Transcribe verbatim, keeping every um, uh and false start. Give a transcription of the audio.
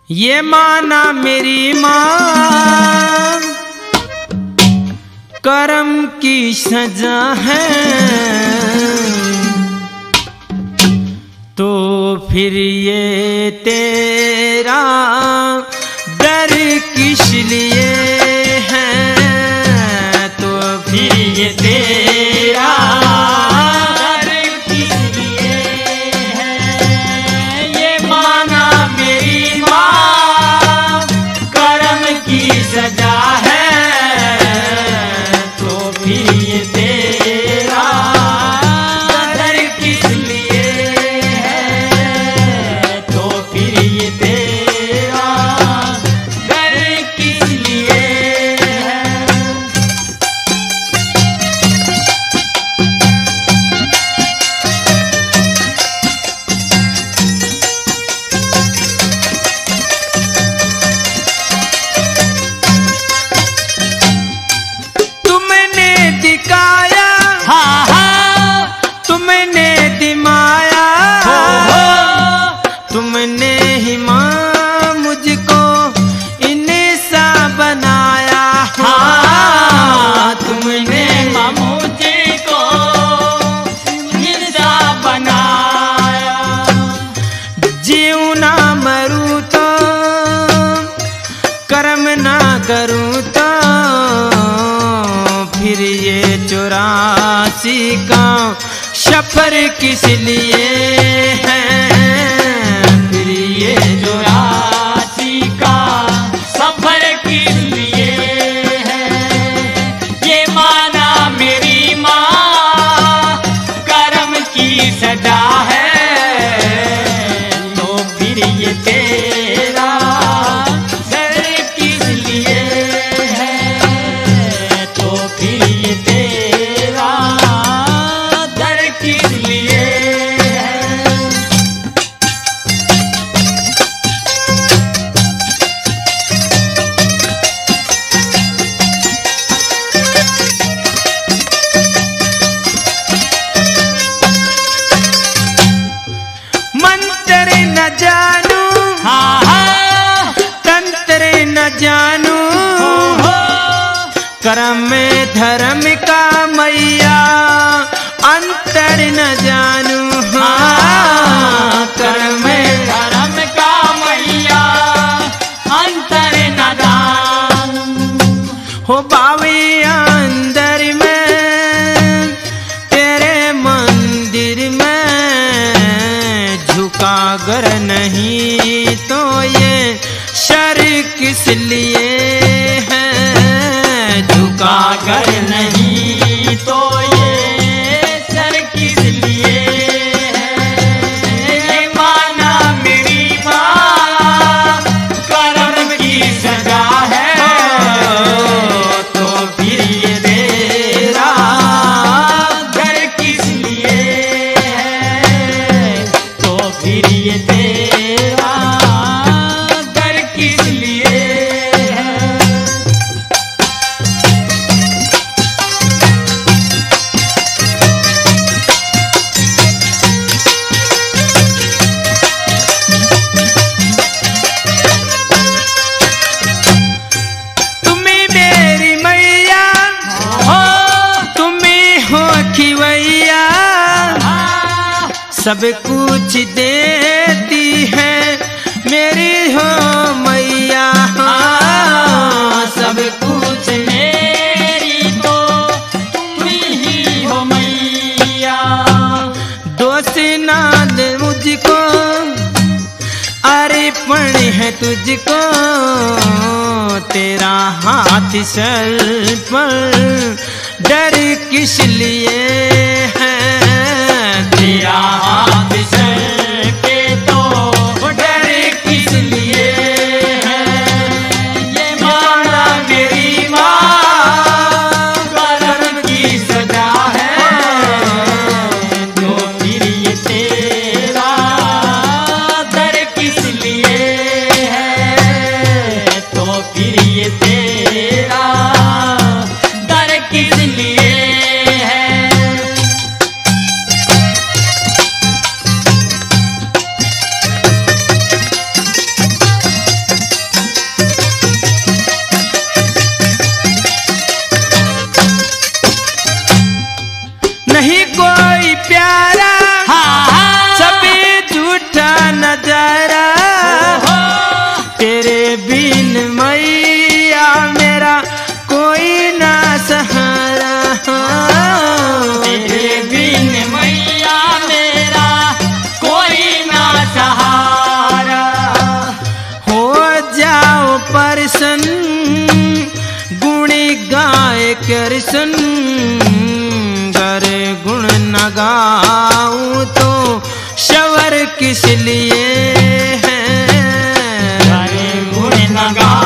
ये माना मेरी माँ कर्म की सजा है, तो फिर ये तेरा डर किस लिए है, तो फिर ये तेरा डर किस लिए है। ये माना मेरी माँ कर्म की सजा है, तो फिर ये तेरा डर किस लिए है, तो फिर ये तेरा डर किस लिए है। तुमने दिखाया हाँ हाँ, तुमने दिमाया तुमने ही माँ मुझको इंसा बनाया, हाँ तुमने माँ मुझको इंसा बनाया। जीऊँ ना मरूँ तो कर्म ना करूँ तो फिर ये चौरासी का सफर किस लिए है, फिर ये चौरासी का सफर किस लिए है। ये माना मेरी माँ कर्म की सजा है, तो फिर ये तेरा डर किस लिए है, तो फिर ये तेरा डर किस लिए है। मंत्र न जानू हाँ हाँ, तंत्र न जानू कर्म में धर्म का मैया अंतर न जानू, हाँ कर्म में धर्म का मैया अंतर न जानू। हो बावी अंदर में तेरे मंदिर में झुका गर नहीं तो ये शर किस लिए है, झुका गर नहीं तो ये शर किस लिए है। ये माना मेरी माँ कर्म की सजा है, तो फिर ये तेरा डर किस लिए है, तो फिर ये तेरा डर किस लिए है। तुम्ही मेरी मैया हो, तुम्ही हो खिवैया, सब कुछ देती है मेरी हो मैया, हाँ सब कुछ मेरी तो तुम ही हो मैया। दोष ना दे मुझको अर्पण है तुझको, तेरा हाथ सर पर डर किस लिए है, तेरा हाथ सर पे तो डर किस लिए है। ये माना मेरी माँ कर्म की सजा है, तो फिर ये तेरा डर किस लिए है, तो फिर ये तेरा डर किस लिए है। हरसन गुणी गाय कृष्ण गर गुण न गाऊं तो शवर किस लिए है गर गुण न गाऊं